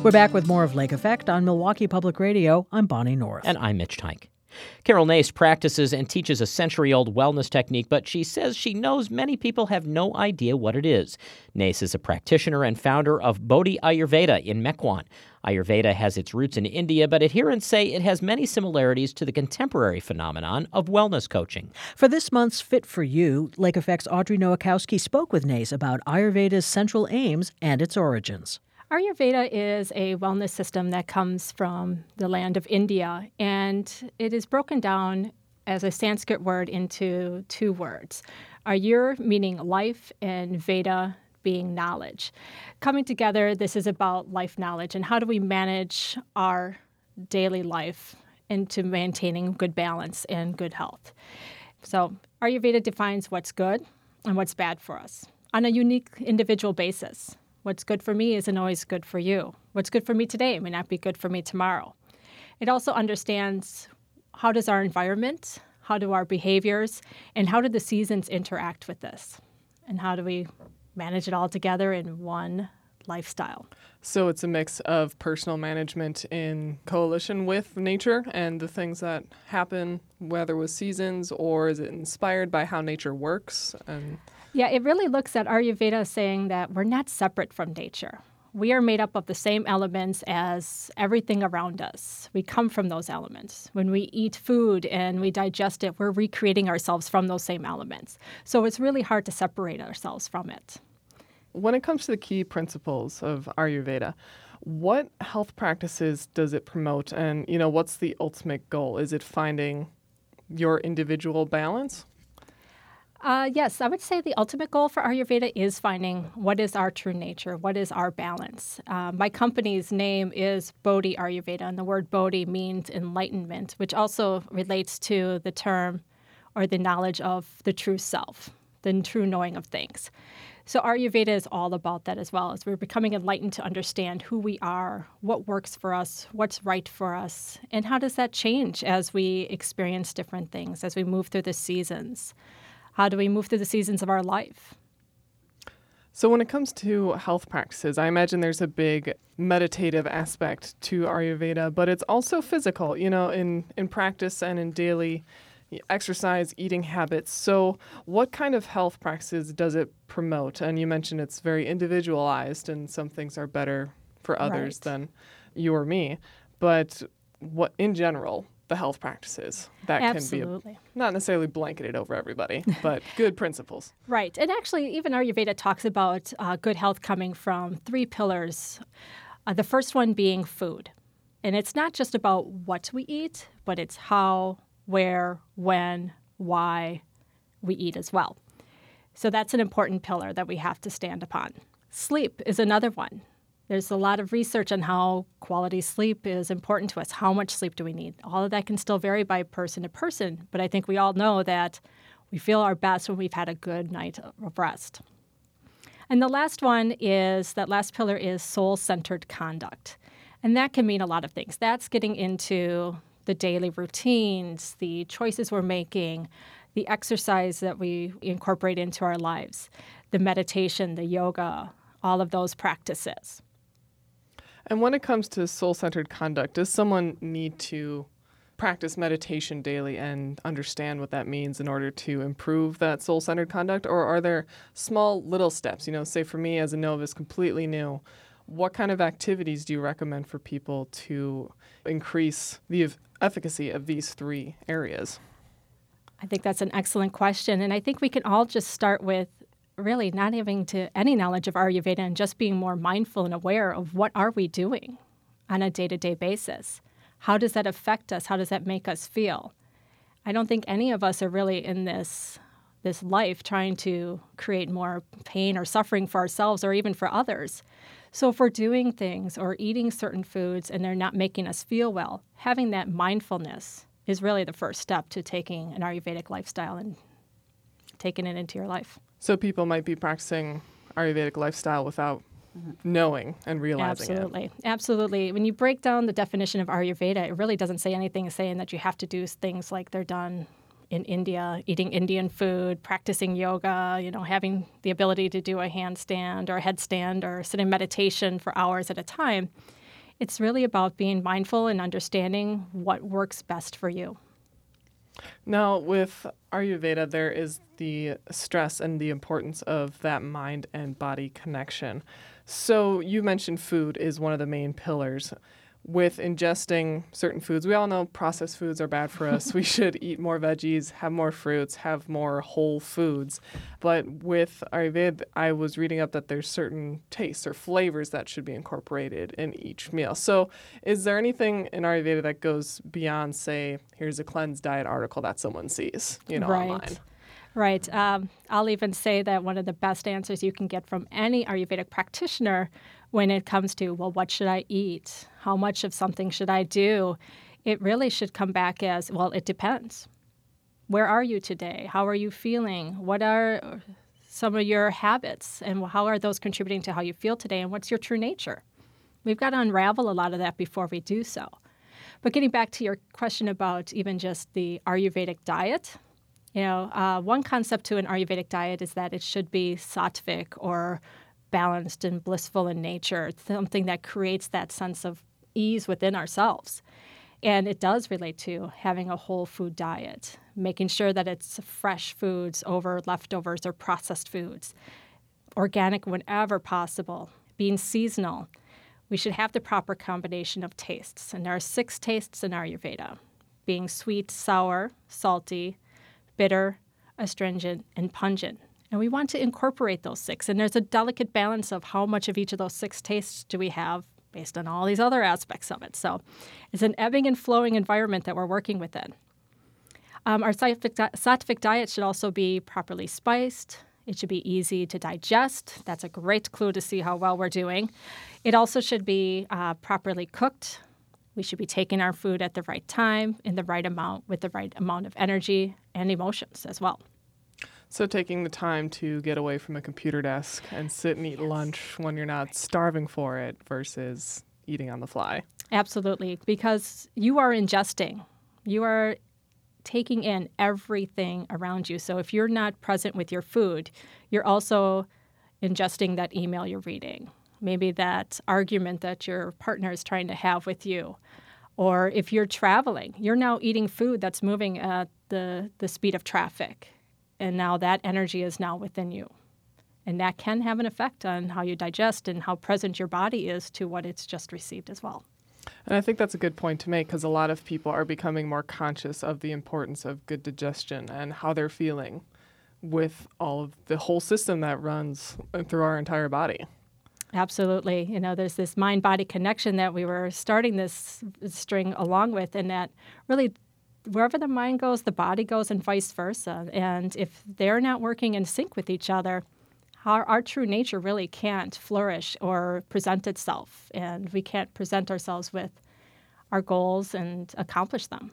We're back with more of Lake Effect on Milwaukee Public Radio. I'm Bonnie North. And I'm Mitch Teich. Carol Nace practices and teaches a century-old wellness technique, but she says she knows many people have no idea what it is. Nace is a practitioner and founder of Bodhi Ayurveda in Mequon. Ayurveda has its roots in India, but adherents say it has many similarities to the contemporary phenomenon of wellness coaching. For this month's Fit for You, Lake Effect's Audrey Nowakowski spoke with Nace about Ayurveda's central aims and its origins. Ayurveda is a wellness system that comes from the land of India, and it is broken down as a Sanskrit word into two words. Ayur meaning life and Veda being knowledge. Coming together, this is about life knowledge and how do we manage our daily life into maintaining good balance and good health. So Ayurveda defines what's good and what's bad for us on a unique individual basis. What's good for me isn't always good for you. What's good for me today may not be good for me tomorrow. It also understands how does our environment, how do our behaviors, and how do the seasons interact with this? And how do we manage it all together in one lifestyle? So it's a mix of personal management in coalition with nature and the things that happen, whether with seasons, or is it inspired by how nature works? Yeah, it really looks at Ayurveda saying that we're not separate from nature. We are made up of the same elements as everything around us. We come from those elements. When we eat food and we digest it, we're recreating ourselves from those same elements. So it's really hard to separate ourselves from it. When it comes to the key principles of Ayurveda, what health practices does it promote? And, what's the ultimate goal? Is it finding your individual balance? Yes, I would say the ultimate goal for Ayurveda is finding what is our true nature, what is our balance. My company's name is Bodhi Ayurveda, and the word Bodhi means enlightenment, which also relates to the term or the knowledge of the true self, the true knowing of things. So Ayurveda is all about that as well, as we're becoming enlightened to understand who we are, what works for us, what's right for us, and how does that change as we experience different things, as we move through the seasons. How do we move through the seasons of our life? So when it comes to health practices, I imagine there's a big meditative aspect to Ayurveda, but it's also physical, in practice and in daily exercise, eating habits. So what kind of health practices does it promote? And you mentioned it's very individualized and some things are better for others than you or me. But what, in general, the health practices that Absolutely. Can be not necessarily blanketed over everybody, but good principles. Right. And actually, even Ayurveda talks about good health coming from three pillars. The first one being food. And it's not just about what we eat, but it's how, where, when, why we eat as well. So that's an important pillar that we have to stand upon. Sleep is another one. There's a lot of research on how quality sleep is important to us. How much sleep do we need? All of that can still vary by person to person, but I think we all know that we feel our best when we've had a good night of rest. And the last pillar is soul-centered conduct. And that can mean a lot of things. That's getting into the daily routines, the choices we're making, the exercise that we incorporate into our lives, the meditation, the yoga, all of those practices. And when it comes to soul-centered conduct, does someone need to practice meditation daily and understand what that means in order to improve that soul-centered conduct? Or are there small little steps? Say for me as a novice, completely new, what kind of activities do you recommend for people to increase the efficacy of these three areas? I think that's an excellent question. And I think we can all just start with really not having any knowledge of Ayurveda and just being more mindful and aware of what are we doing on a day-to-day basis. How does that affect us? How does that make us feel? I don't think any of us are really in this life trying to create more pain or suffering for ourselves or even for others. So if we're doing things or eating certain foods and they're not making us feel well, having that mindfulness is really the first step to taking an Ayurvedic lifestyle and taking it into your life. So people might be practicing Ayurvedic lifestyle without knowing and realizing it. Absolutely. When you break down the definition of Ayurveda, it really doesn't say anything saying that you have to do things like they're done in India, eating Indian food, practicing yoga, having the ability to do a handstand or a headstand or sit in meditation for hours at a time. It's really about being mindful and understanding what works best for you. Now, with Ayurveda, there is the stress and the importance of that mind and body connection. So you mentioned food is one of the main pillars. With ingesting certain foods, we all know processed foods are bad for us. We should eat more veggies, have more fruits, have more whole foods. But with Ayurveda, I was reading up that there's certain tastes or flavors that should be incorporated in each meal. So is there anything in Ayurveda that goes beyond, say, here's a cleansed diet article that someone sees, online? Right. I'll even say that one of the best answers you can get from any Ayurvedic practitioner when it comes to, well, what should I eat? How much of something should I do? It really should come back as, well, it depends. Where are you today? How are you feeling? What are some of your habits? And how are those contributing to how you feel today? And what's your true nature? We've got to unravel a lot of that before we do so. But getting back to your question about even just the Ayurvedic diet, one concept to an Ayurvedic diet is that it should be sattvic or balanced and blissful in nature, something that creates that sense of ease within ourselves. And it does relate to having a whole food diet, making sure that it's fresh foods over leftovers or processed foods, organic whenever possible, being seasonal. We should have the proper combination of tastes. And there are 6 tastes in Ayurveda, being sweet, sour, salty, bitter, astringent, and pungent. And we want to incorporate those 6. And there's a delicate balance of how much of each of those 6 tastes do we have based on all these other aspects of it. So it's an ebbing and flowing environment that we're working within. Our sattvic diet should also be properly spiced. It should be easy to digest. That's a great clue to see how well we're doing. It also should be properly cooked. We should be taking our food at the right time, in the right amount, with the right amount of energy and emotions as well. So taking the time to get away from a computer desk and sit and eat lunch when you're not starving for it versus eating on the fly. Absolutely, because you are ingesting. You are taking in everything around you. So if you're not present with your food, you're also ingesting that email you're reading, maybe that argument that your partner is trying to have with you. Or if you're traveling, you're now eating food that's moving at the speed of traffic. And now that energy is now within you. And that can have an effect on how you digest and how present your body is to what it's just received as well. And I think that's a good point to make because a lot of people are becoming more conscious of the importance of good digestion and how they're feeling with all of the whole system that runs through our entire body. Absolutely. There's this mind-body connection that we were starting this string along with, and that really wherever the mind goes, the body goes, and vice versa. And if they're not working in sync with each other, our true nature really can't flourish or present itself. And we can't present ourselves with our goals and accomplish them.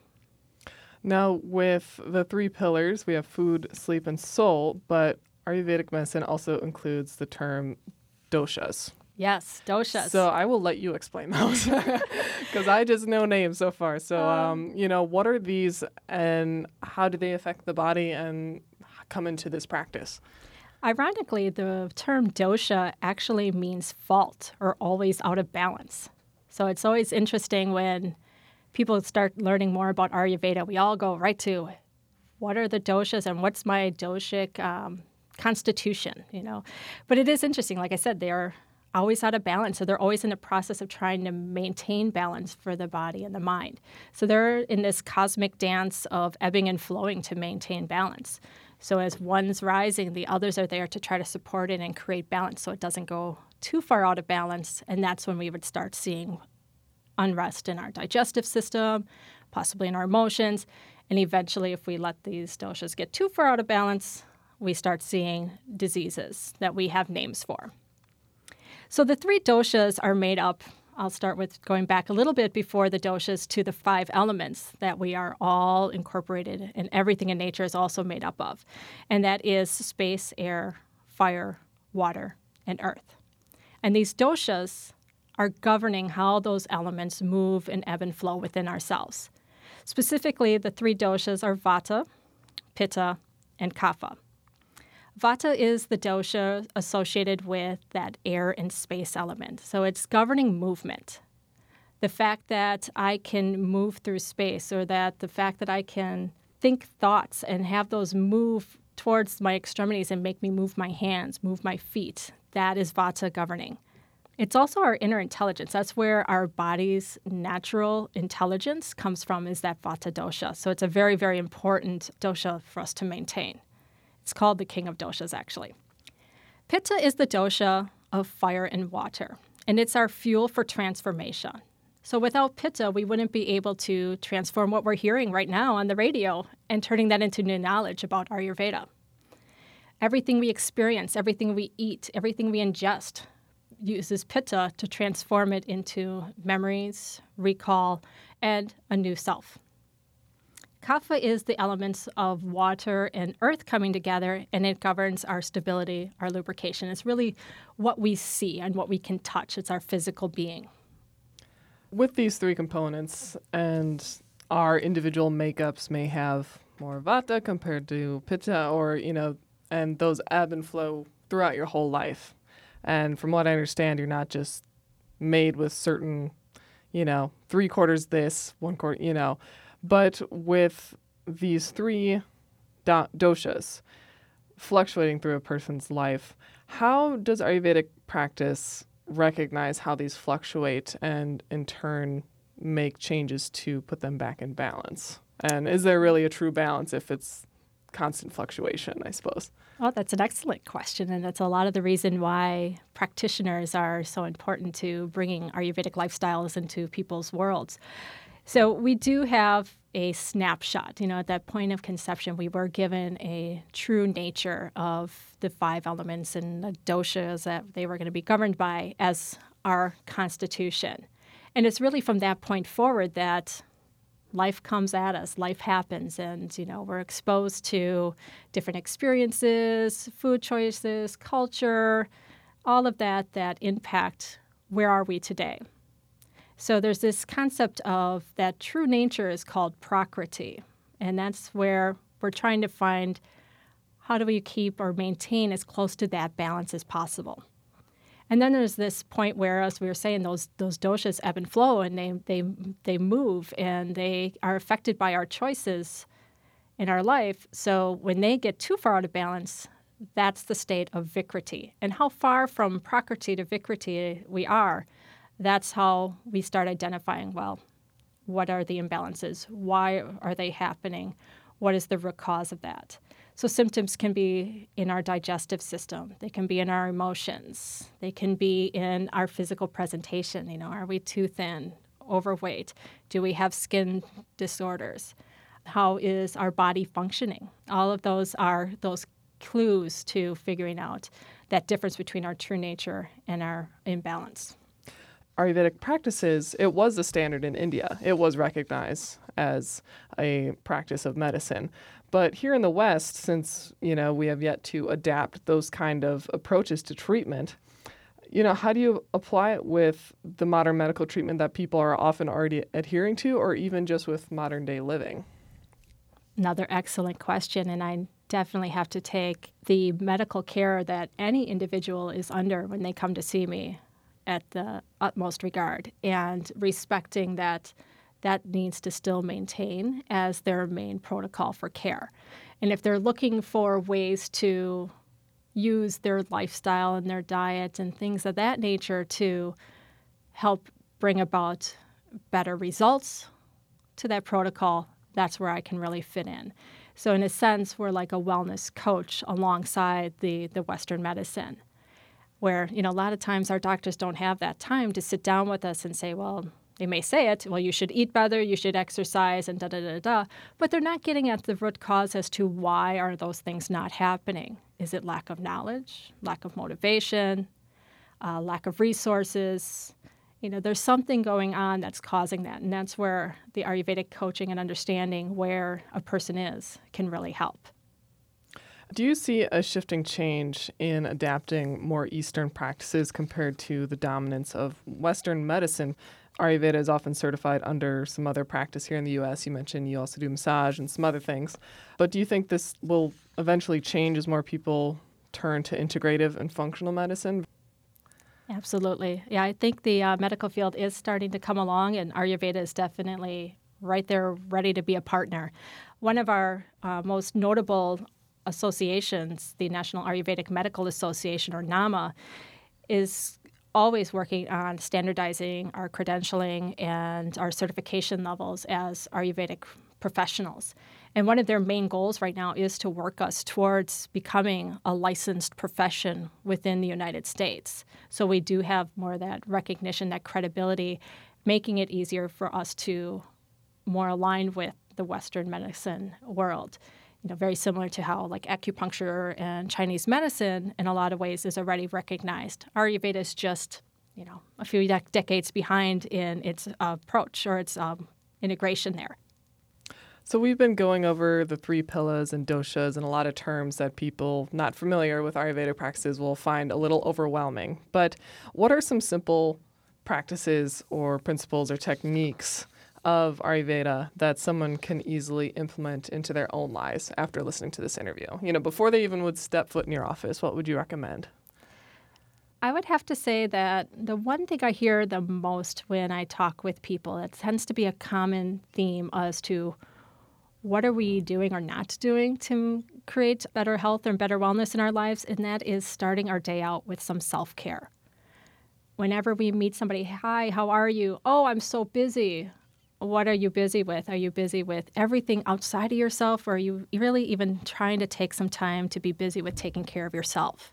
Now, with the 3 pillars, we have food, sleep, and soul, but Ayurvedic medicine also includes the term doshas. Yes, doshas. So I will let you explain those because I just know names so far. So, what are these and how do they affect the body and come into this practice? Ironically, the term dosha actually means fault or always out of balance. So it's always interesting when people start learning more about Ayurveda, we all go right to what are the doshas and what's my doshic constitution, But it is interesting. Like I said, they are always out of balance. So they're always in the process of trying to maintain balance for the body and the mind. So they're in this cosmic dance of ebbing and flowing to maintain balance. So as one's rising, the others are there to try to support it and create balance so it doesn't go too far out of balance. And that's when we would start seeing unrest in our digestive system, possibly in our emotions. And eventually, if we let these doshas get too far out of balance, we start seeing diseases that we have names for. So the 3 doshas are made up, I'll start with going back a little bit before the doshas to the 5 elements that we are all incorporated and everything in nature is also made up of. And that is space, air, fire, water, and earth. And these doshas are governing how those elements move and ebb and flow within ourselves. Specifically, the 3 doshas are vata, pitta, and kapha. Vata is the dosha associated with that air and space element. So it's governing movement. The fact that I can move through space, or that the fact that I can think thoughts and have those move towards my extremities and make me move my hands, move my feet, that is Vata governing. It's also our inner intelligence. That's where our body's natural intelligence comes from, is that Vata dosha. So it's a very, very important dosha for us to maintain. It's called the king of doshas, actually. Pitta is the dosha of fire and water, and it's our fuel for transformation. So without Pitta, we wouldn't be able to transform what we're hearing right now on the radio and turning that into new knowledge about Ayurveda. Everything we experience, everything we eat, everything we ingest uses Pitta to transform it into memories, recall, and a new self. Kapha is the elements of water and earth coming together, and it governs our stability, our lubrication. It's really what we see and what we can touch. It's our physical being. With these three components, and our individual makeups may have more Vata compared to Pitta, or, and those ebb and flow throughout your whole life. And from what I understand, you're not just made with certain, 3/4 this, 1/4, but with these three doshas fluctuating through a person's life, how does Ayurvedic practice recognize how these fluctuate and in turn make changes to put them back in balance? And is there really a true balance if it's constant fluctuation, I suppose? Oh, that's an excellent question, and that's a lot of the reason why practitioners are so important to bringing Ayurvedic lifestyles into people's worlds. So we do have a snapshot. At that point of conception, we were given a true nature of the 5 elements and the doshas that they were going to be governed by as our constitution. And it's really from that point forward that life comes at us, life happens, and, we're exposed to different experiences, food choices, culture, all of that impact where are we today. So there's this concept of that true nature is called Prakriti, and that's where we're trying to find how do we keep or maintain as close to that balance as possible. And then there's this point where, as we were saying, those doshas ebb and flow, and they move, and they are affected by our choices in our life. So when they get too far out of balance, that's the state of Vikriti. And how far from Prakriti to Vikriti we are, that's how we start identifying, well, what are the imbalances? Why are they happening? What is the root cause of that? So symptoms can be in our digestive system. They can be in our emotions. They can be in our physical presentation. Are we too thin, overweight? Do we have skin disorders? How is our body functioning? All of those are those clues to figuring out that difference between our true nature and our imbalance. Ayurvedic practices, it was a standard in India. It was recognized as a practice of medicine. But here in the West, since, we have yet to adapt those kind of approaches to treatment, how do you apply it with the modern medical treatment that people are often already adhering to, or even just with modern day living? Another excellent question, and I definitely have to take the medical care that any individual is under when they come to see me at the utmost regard, and respecting that needs to still maintain as their main protocol for care. And if they're looking for ways to use their lifestyle and their diet and things of that nature to help bring about better results to that protocol, that's where I can really fit in. So in a sense, we're like a wellness coach alongside the Western medicine, where, a lot of times our doctors don't have that time to sit down with us and say, well, they may say it, well, you should eat better, you should exercise, and da-da-da-da, but they're not getting at the root cause as to why are those things not happening. Is it lack of knowledge, lack of motivation, lack of resources? There's something going on that's causing that, and that's where the Ayurvedic coaching and understanding where a person is can really help. Do you see a shifting change in adapting more Eastern practices compared to the dominance of Western medicine? Ayurveda is often certified under some other practice here in the U.S. You mentioned you also do massage and some other things. But do you think this will eventually change as more people turn to integrative and functional medicine? Absolutely. Yeah, I think the medical field is starting to come along, and Ayurveda is definitely right there ready to be a partner. One of our most notable associations, the National Ayurvedic Medical Association, or NAMA, is always working on standardizing our credentialing and our certification levels as Ayurvedic professionals. And one of their main goals right now is to work us towards becoming a licensed profession within the United States. So we do have more of that recognition, that credibility, making it easier for us to more align with the Western medicine world. Very similar to how like acupuncture and Chinese medicine in a lot of ways is already recognized. Ayurveda is just, a few decades behind in its approach or its integration there. So we've been going over the 3 pillars and doshas and a lot of terms that people not familiar with Ayurvedic practices will find a little overwhelming. But what are some simple practices or principles or techniques of Ayurveda that someone can easily implement into their own lives after listening to this interview? Before they even would step foot in your office, what would you recommend? I would have to say that the one thing I hear the most when I talk with people, it tends to be a common theme as to what are we doing or not doing to create better health and better wellness in our lives, and that is starting our day out with some self-care. Whenever we meet somebody, hi, how are you? Oh, I'm so busy. What are you busy with? Are you busy with everything outside of yourself, or are you really even trying to take some time to be busy with taking care of yourself?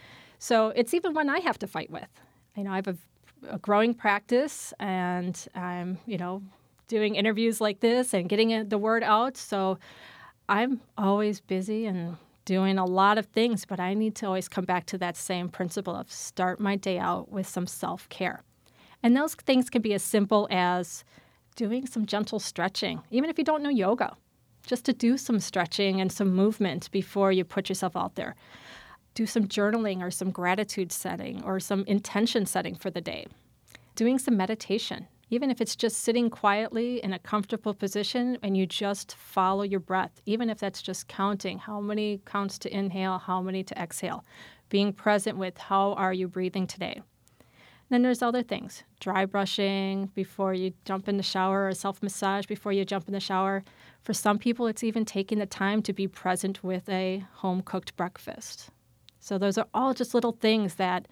So it's even one I have to fight with. I have a growing practice, and I'm, doing interviews like this and getting the word out. So I'm always busy and doing a lot of things, but I need to always come back to that same principle of start my day out with some self-care. And those things can be as simple as doing some gentle stretching, even if you don't know yoga, just to do some stretching and some movement before you put yourself out there. Do some journaling or some gratitude setting or some intention setting for the day. Doing some meditation, even if it's just sitting quietly in a comfortable position and you just follow your breath, even if that's just counting how many counts to inhale, how many to exhale, being present with how are you breathing today. Then there's other things, dry brushing before you jump in the shower or self-massage before you jump in the shower. For some people, it's even taking the time to be present with a home-cooked breakfast. So those are all just little things that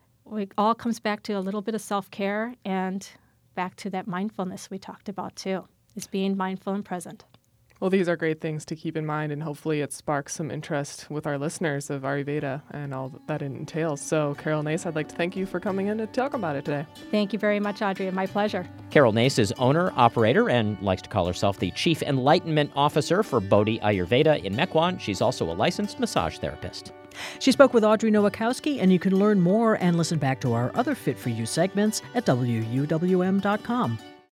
it all comes back to a little bit of self-care and back to that mindfulness we talked about too, is being mindful and present. Well, these are great things to keep in mind, and hopefully it sparks some interest with our listeners of Ayurveda and all that it entails. So, Carol Nace, I'd like to thank you for coming in to talk about it today. Thank you very much, Audrey. My pleasure. Carol Nace is owner, operator, and likes to call herself the Chief Enlightenment Officer for Bodhi Ayurveda in Mequon. She's also a licensed massage therapist. She spoke with Audrey Nowakowski, and you can learn more and listen back to our other Fit for You segments at WUWM.com.